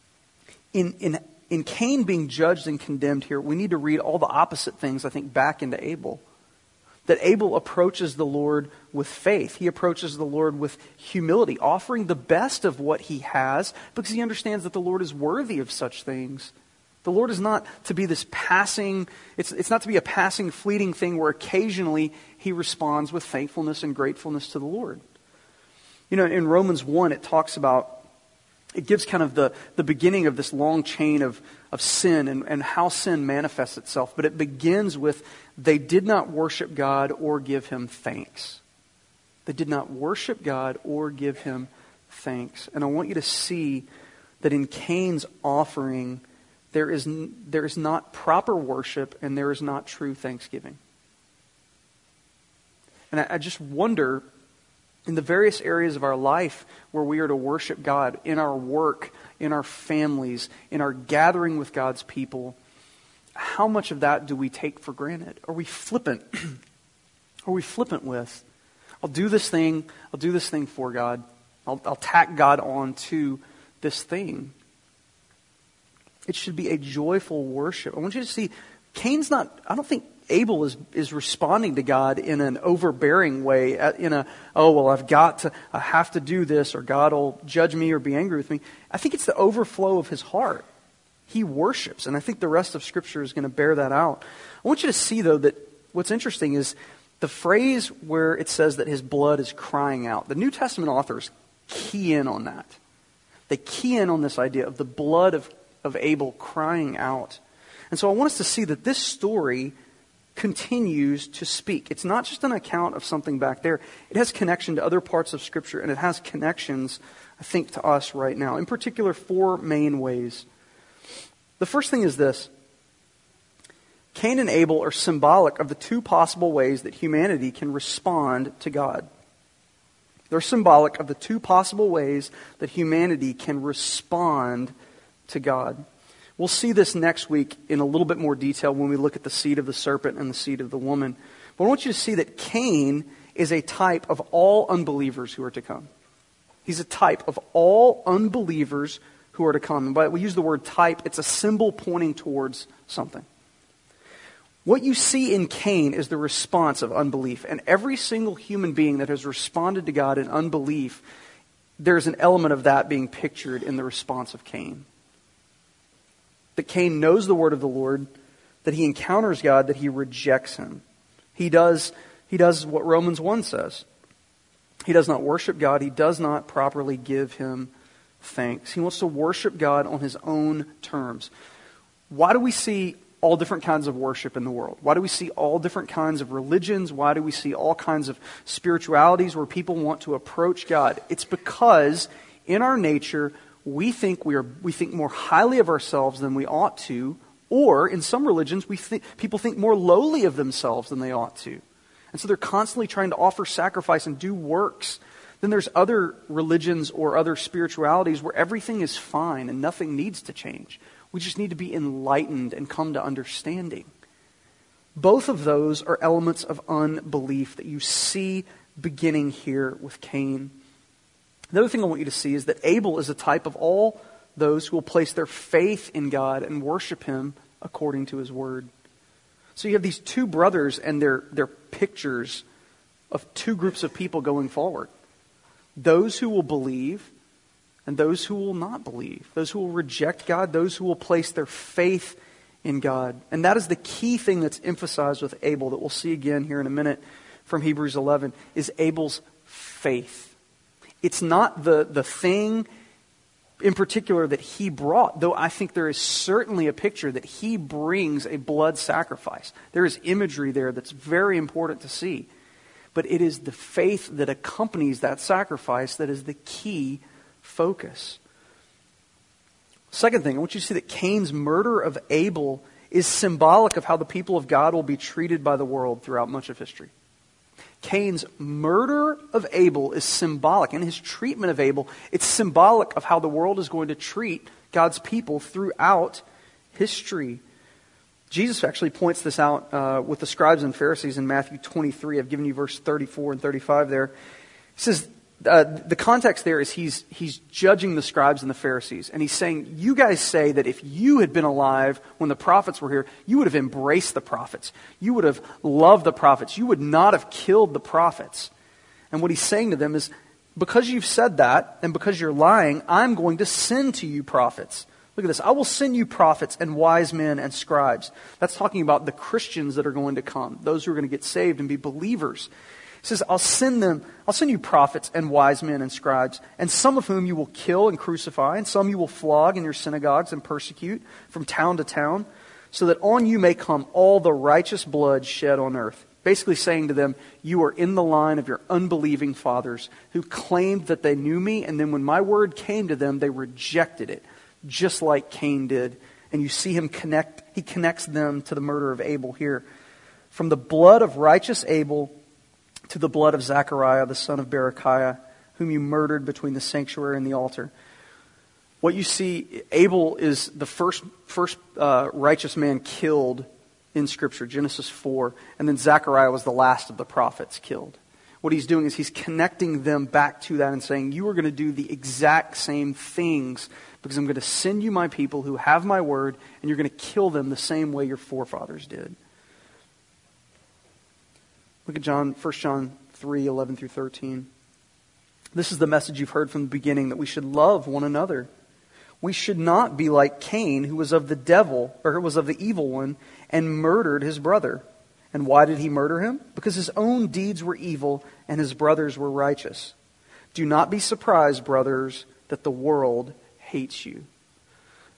in, in, in Cain being judged and condemned here, we need to read all the opposite things, I think, back into Abel. That Abel approaches the Lord with faith. He approaches the Lord with humility, offering the best of what he has because he understands that the Lord is worthy of such things. The Lord is not to be this passing, it's, it's not to be a passing, fleeting thing where occasionally he responds with thankfulness and gratefulness to the Lord. You know, in Romans one, it talks about, it gives kind of the, the beginning of this long chain of, of sin and, and how sin manifests itself. But it begins with, they did not worship God or give him thanks. They did not worship God or give him thanks. And I want you to see that in Cain's offering, there is, there is not proper worship and there is not true thanksgiving. And I, I just wonder, in the various areas of our life where we are to worship God, in our work, in our families, in our gathering with God's people, how much of that do we take for granted? Are we flippant? Are we flippant with, I'll do this thing, I'll do this thing for God. I'll, I'll tack God on to this thing. It should be a joyful worship. I want you to see, Cain's not, I don't think Abel is, is responding to God in an overbearing way, in a, oh, well, I've got to, I have to do this, or God will judge me or be angry with me. I think it's the overflow of his heart. He worships, and I think the rest of Scripture is going to bear that out. I want you to see, though, that what's interesting is the phrase where it says that his blood is crying out. The New Testament authors key in on that. They key in on this idea of the blood of, of Abel crying out. And so I want us to see that this story continues to speak. It's not just an account of something back there. It has connection to other parts of Scripture, and it has connections, I think, to us right now. In particular, four main ways. The first thing is this. Cain and Abel are symbolic of the two possible ways that humanity can respond to God. They're symbolic of the two possible ways that humanity can respond to God. We'll see this next week in a little bit more detail when we look at the seed of the serpent and the seed of the woman. But I want you to see that Cain is a type of all unbelievers who are to come. He's a type of all unbelievers who are to come. And by we use the word type, it's a symbol pointing towards something. What you see in Cain is the response of unbelief. And every single human being that has responded to God in unbelief, there's an element of that being pictured in the response of Cain. That Cain knows the word of the Lord, that he encounters God, that he rejects him. He does, he does what Romans one says. He does not worship God. He does not properly give him thanks. He wants to worship God on his own terms. Why do we see all different kinds of worship in the world? Why do we see all different kinds of religions? Why do we see all kinds of spiritualities where people want to approach God? It's because in our nature, we think we are we think more highly of ourselves than we ought to, or in some religions, we think people think more lowly of themselves than they ought to. And so they're constantly trying to offer sacrifice and do works. Then there's other religions or other spiritualities where everything is fine and nothing needs to change. We just need to be enlightened and come to understanding. Both of those are elements of unbelief that you see beginning here with Cain. The other thing I want you to see is that Abel is a type of all those who will place their faith in God and worship Him according to His Word. So you have these two brothers and their, their pictures of two groups of people going forward. Those who will believe and those who will not believe. Those who will reject God, those who will place their faith in God. And that is the key thing that's emphasized with Abel that we'll see again here in a minute from Hebrews eleven, is Abel's faith. It's not the, the thing in particular that he brought, though I think there is certainly a picture that he brings a blood sacrifice. There is imagery there that's very important to see. But it is the faith that accompanies that sacrifice that is the key focus. Second thing, I want you to see that Cain's murder of Abel is symbolic of how the people of God will be treated by the world throughout much of history. Cain's murder of Abel is symbolic, and his treatment of Abel, it's symbolic of how the world is going to treat God's people throughout history. Jesus actually points this out uh, with the scribes and Pharisees in Matthew twenty-three. I've given you verse thirty-four and thirty-five there. He says, uh, the context there is he's he's judging the scribes and the Pharisees. And he's saying, you guys say that if you had been alive when the prophets were here, you would have embraced the prophets. You would have loved the prophets. You would not have killed the prophets. And what he's saying to them is, because you've said that, and because you're lying, I'm going to send to you prophets. Look at this. I will send you prophets and wise men and scribes. That's talking about the Christians that are going to come. Those who are going to get saved and be believers. He says, I'll send them, I'll send you prophets and wise men and scribes, and some of whom you will kill and crucify, and some you will flog in your synagogues and persecute from town to town, so that on you may come all the righteous blood shed on earth. Basically saying to them, you are in the line of your unbelieving fathers who claimed that they knew me, and then when my word came to them, they rejected it, just like Cain did. And you see him connect, he connects them to the murder of Abel here. From the blood of righteous Abel to the blood of Zechariah, the son of Berechiah, whom you murdered between the sanctuary and the altar. What you see, Abel is the first first uh, righteous man killed in Scripture, Genesis four, and then Zechariah was the last of the prophets killed. What he's doing is he's connecting them back to that and saying, you are going to do the exact same things because I'm going to send you my people who have my word, and you're going to kill them the same way your forefathers did. Look at John, First John three, eleven through thirteen. This is the message you've heard from the beginning, that we should love one another. We should not be like Cain, who was of the devil, or who was of the evil one, and murdered his brother. And why did he murder him? Because his own deeds were evil, and his brothers were righteous. Do not be surprised, brothers, that the world hates you.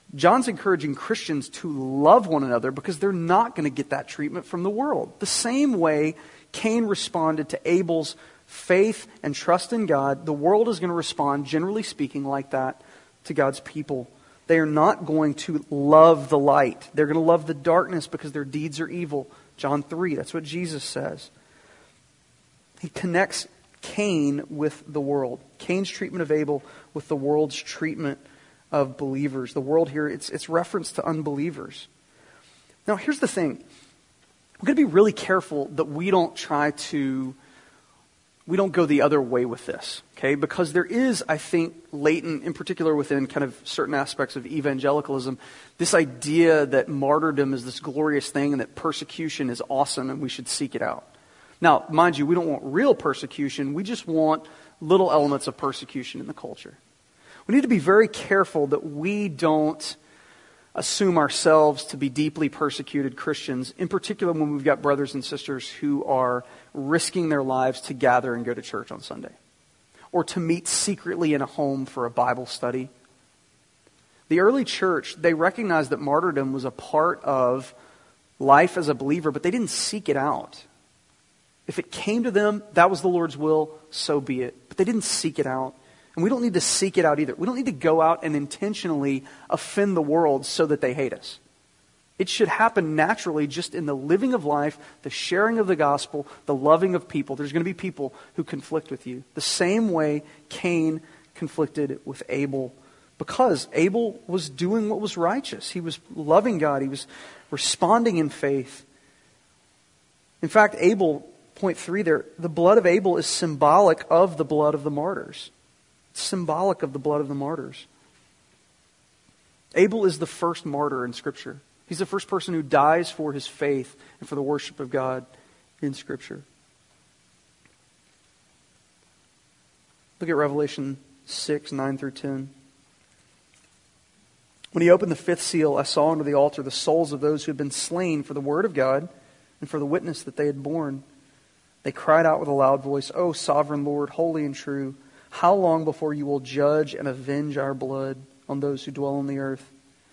John's encouraging Christians to love one another because they're not going to get that treatment from the world. The same way Cain responded to Abel's faith and trust in God, the world is going to respond, generally speaking, like that to God's people. They are not going to love the light. They're going to love the darkness because their deeds are evil. John three, that's what Jesus says. He connects Cain with the world. Cain's treatment of Abel with the world's treatment of believers. The world here, it's, it's reference to unbelievers. Now, here's the thing. We're going to be really careful that we don't try to, we don't go the other way with this, okay? Because there is, I think, latent, in particular within kind of certain aspects of evangelicalism, this idea that martyrdom is this glorious thing and that persecution is awesome and we should seek it out. Now, mind you, we don't want real persecution. We just want little elements of persecution in the culture. We need to be very careful that we don't assume ourselves to be deeply persecuted Christians, in particular when we've got brothers and sisters who are risking their lives to gather and go to church on Sunday, or to meet secretly in a home for a Bible study. The early church, they recognized that martyrdom was a part of life as a believer, but they didn't seek it out. If it came to them, that was the Lord's will, so be it. But they didn't seek it out. And we don't need to seek it out either. We don't need to go out and intentionally offend the world so that they hate us. It should happen naturally just in the living of life, the sharing of the gospel, the loving of people. There's going to be people who conflict with you. The same way Cain conflicted with Abel. Because Abel was doing what was righteous. He was loving God. He was responding in faith. In fact, Abel, point three there, the blood of Abel is symbolic of the blood of the martyrs. It's symbolic of the blood of the martyrs. Abel is the first martyr in Scripture. He's the first person who dies for his faith and for the worship of God in Scripture. Look at Revelation six, nine through ten. When he opened the fifth seal, I saw under the altar the souls of those who had been slain for the word of God and for the witness that they had borne. They cried out with a loud voice, O sovereign Lord, holy and true, how long before you will judge and avenge our blood on those who dwell on the earth?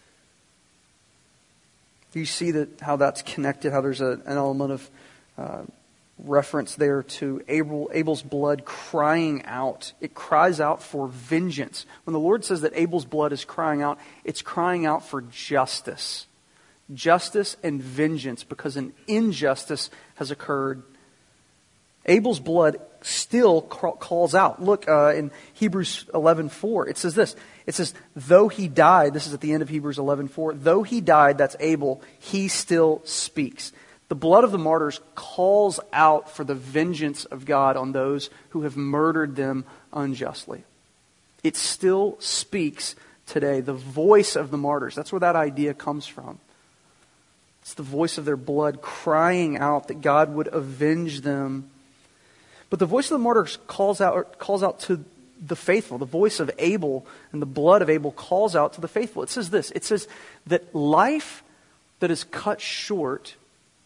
Do you see that how that's connected, how there's a, an element of uh, reference there to Abel, Abel's blood crying out. It cries out for vengeance. When the Lord says that Abel's blood is crying out, it's crying out for justice. Justice and vengeance because an injustice has occurred. Abel's blood still calls out. Look uh, in Hebrews eleven four. It says this. It says, though he died, this is at the end of Hebrews eleven four, though he died, that's Abel, he still speaks. The blood of the martyrs calls out for the vengeance of God on those who have murdered them unjustly. It still speaks today. The voice of the martyrs, that's where that idea comes from. It's the voice of their blood crying out that God would avenge them. But the voice of the martyrs calls out, calls out to the faithful. The voice of Abel and the blood of Abel calls out to the faithful. It says this. It says that life that is cut short,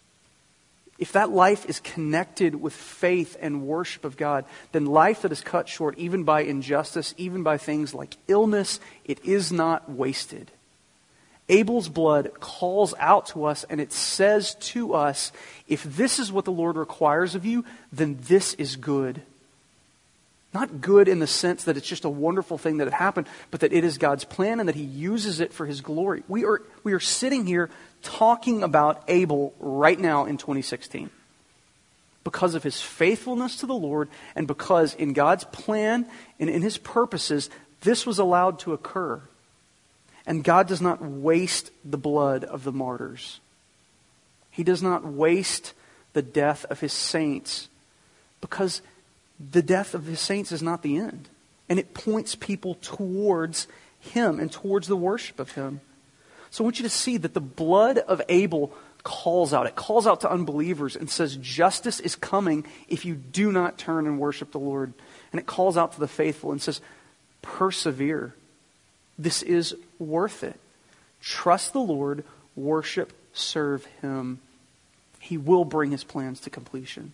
if that life is connected with faith and worship of God, then life that is cut short, even by injustice, even by things like illness, it is not wasted. Abel's blood calls out to us and it says to us, if this is what the Lord requires of you, then this is good. Not good in the sense that it's just a wonderful thing that had happened, but that it is God's plan and that He uses it for His glory. We are, we are sitting here talking about Abel right now in twenty sixteen. Because of his faithfulness to the Lord and because in God's plan and in His purposes, this was allowed to occur. And God does not waste the blood of the martyrs. He does not waste the death of His saints because the death of His saints is not the end. And it points people towards Him and towards the worship of Him. So I want you to see that the blood of Abel calls out. It calls out to unbelievers and says justice is coming if you do not turn and worship the Lord. And it calls out to the faithful and says, persevere. This is worth it. Trust the Lord, worship, serve Him. He will bring His plans to completion.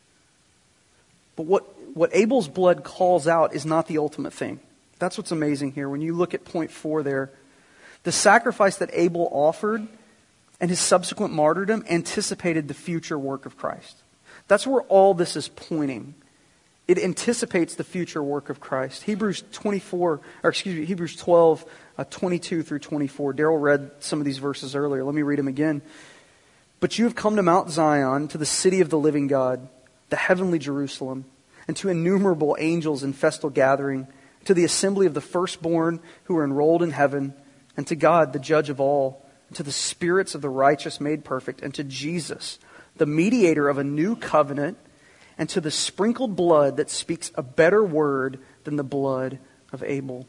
But what, what Abel's blood calls out is not the ultimate thing. That's what's amazing here. When you look at point four there, The sacrifice that Abel offered and his subsequent martyrdom anticipated the future work of Christ. That's where all this is pointing. It anticipates the future work of Christ. Hebrews twenty-four, or excuse me, Hebrews twelve, uh, twenty-two through twenty-four. Daryl read some of these verses earlier. Let me read them again. But you have come to Mount Zion, to the city of the living God, the heavenly Jerusalem, and to innumerable angels in festal gathering, to the assembly of the firstborn who are enrolled in heaven, and to God, the judge of all, and to the spirits of the righteous made perfect, and to Jesus, the mediator of a new covenant, and to the sprinkled blood that speaks a better word than the blood of Abel.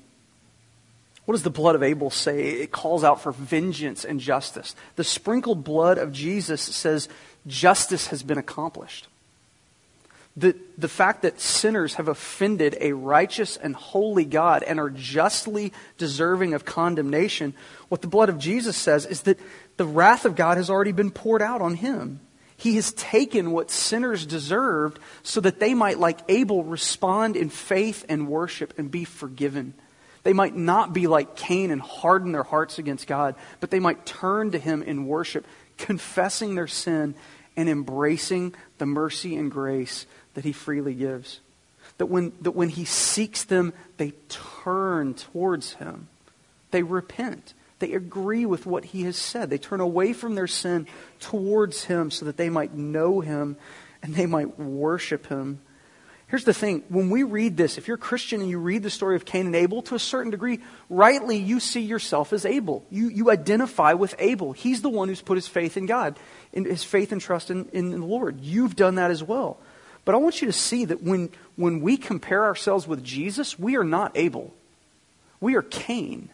What does the blood of Abel say? It calls out for vengeance and justice. The sprinkled blood of Jesus says justice has been accomplished. The, the fact that sinners have offended a righteous and holy God and are justly deserving of condemnation, what the blood of Jesus says is that the wrath of God has already been poured out on him. He has taken what sinners deserved so that they might, like Abel, respond in faith and worship and be forgiven. They might not be like Cain and harden their hearts against God, but they might turn to him in worship, confessing their sin and embracing the mercy and grace that he freely gives. That when, that when he seeks them, they turn towards him. They repent. They agree with what he has said. They turn away from their sin towards him so that they might know him and they might worship him. Here's the thing. When we read this, if you're a Christian and you read the story of Cain and Abel, to a certain degree, rightly you see yourself as Abel. You, you identify with Abel. He's the one who's put his faith in God, in his faith and trust in, in the Lord. You've done that as well. But I want you to see that when, when we compare ourselves with Jesus, we are not Abel. We are Cain.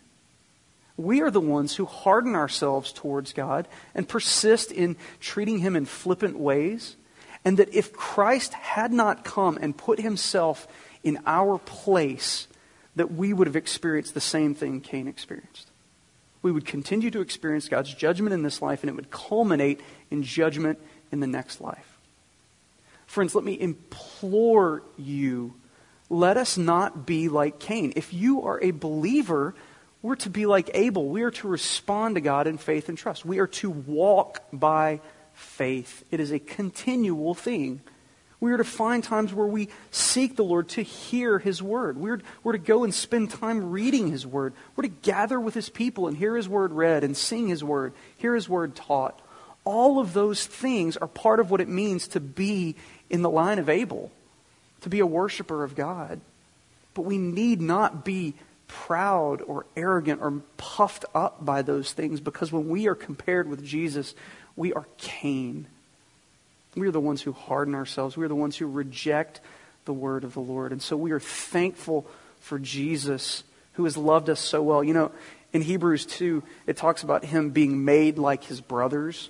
We are the ones who harden ourselves towards God and persist in treating him in flippant ways. And that if Christ had not come and put himself in our place, that we would have experienced the same thing Cain experienced. We would continue to experience God's judgment in this life, and it would culminate in judgment in the next life. Friends, let me implore you, let us not be like Cain. If you are a believer, we're to be like Abel. We are to respond to God in faith and trust. We are to walk by faith. It is a continual thing. We are to find times where we seek the Lord to hear his word. We're, we're to go and spend time reading his word. We're to gather with his people and hear his word read and sing his word, hear his word taught. All of those things are part of what it means to be in the line of Abel, to be a worshiper of God. But we need not be proud or arrogant or puffed up by those things, because when we are compared with Jesus, we are Cain. We are the ones who harden ourselves. We are the ones who reject the word of the Lord. And so we are thankful for Jesus, who has loved us so well. You know, in Hebrews two, it talks about him being made like his brothers.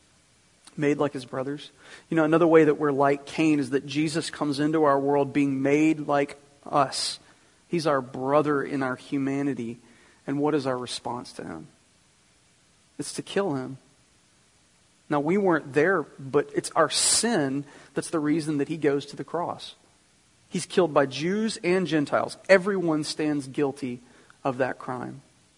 Made like his brothers. You know, another way that we're like Cain is that Jesus comes into our world being made like us. He's our brother in our humanity. And what is our response to him? It's to kill him. Now, we weren't there, but it's our sin that's the reason that he goes to the cross. He's killed by Jews and Gentiles. Everyone stands guilty of that crime.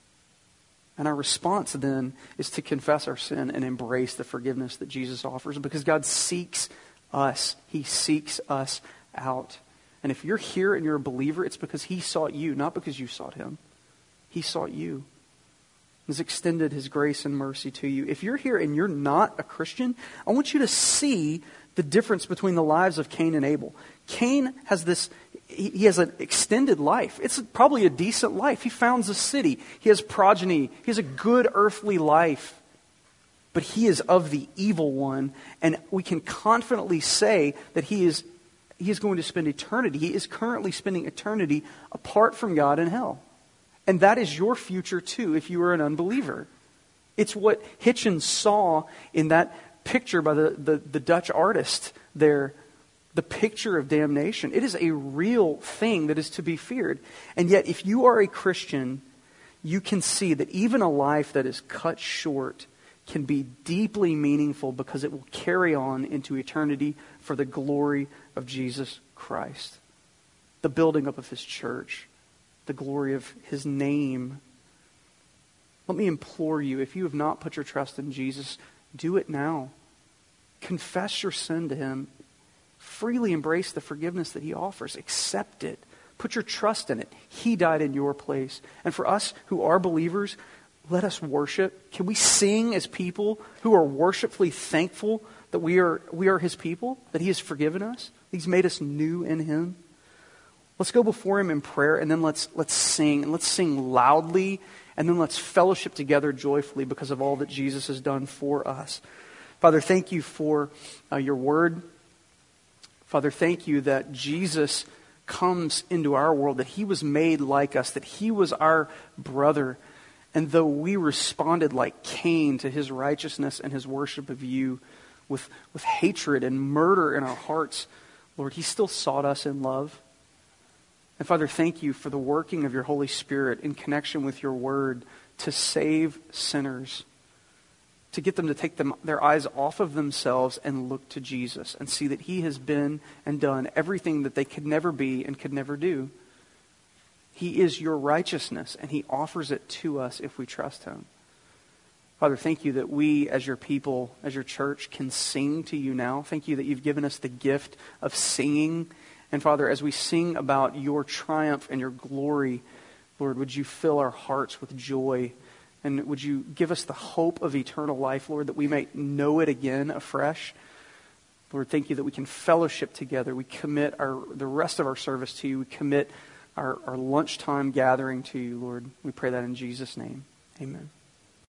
And our response then is to confess our sin and embrace the forgiveness that Jesus offers, because God seeks us. He seeks us out. And if you're here and you're a believer, it's because he sought you, not because you sought him. He sought you. Has extended his grace and mercy to you. If you're here and you're not a Christian, I want you to see the difference between the lives of Cain and Abel. Cain has this, he has an extended life. It's probably a decent life. He founds a city. He has progeny. He has a good earthly life. But he is of the evil one, and we can confidently say that he is, he is going to spend eternity. He is currently spending eternity apart from God in hell. And that is your future too, if you are an unbeliever. It's what Hitchens saw in that picture by the, the, the Dutch artist there, the picture of damnation. It is a real thing that is to be feared. And yet, if you are a Christian, you can see that even a life that is cut short can be deeply meaningful, because it will carry on into eternity for the glory of Jesus Christ. The building up of his church. The glory of his name. Let me implore you, if you have not put your trust in Jesus, do it now. Confess your sin to him. Freely embrace the forgiveness that he offers. Accept it. Put your trust in it. He died in your place. And for us who are believers, let us worship. Can we sing as people who are worshipfully thankful that we are we are his people, that he has forgiven us, he's made us new in him? Let's go before him in prayer, and then let's let's sing, and let's sing loudly, and then let's fellowship together joyfully because of all that Jesus has done for us. Father, thank you for uh, your word. Father, thank you that Jesus comes into our world, that he was made like us, that he was our brother. And though we responded like Cain to his righteousness and his worship of you with, with hatred and murder in our hearts, Lord, he still sought us in love. And Father, thank you for the working of your Holy Spirit in connection with your word to save sinners, to get them to take them, their eyes off of themselves and look to Jesus and see that he has been and done everything that they could never be and could never do. He is your righteousness, and he offers it to us if we trust him. Father, thank you that we as your people, as your church, can sing to you now. Thank you that you've given us the gift of singing. And Father, as we sing about your triumph and your glory, Lord, would you fill our hearts with joy? And would you give us the hope of eternal life, Lord, that we might know it again afresh? Lord, thank you that we can fellowship together. We commit our the rest of our service to you. We commit our, our lunchtime gathering to you, Lord. We pray that in Jesus' name. Amen.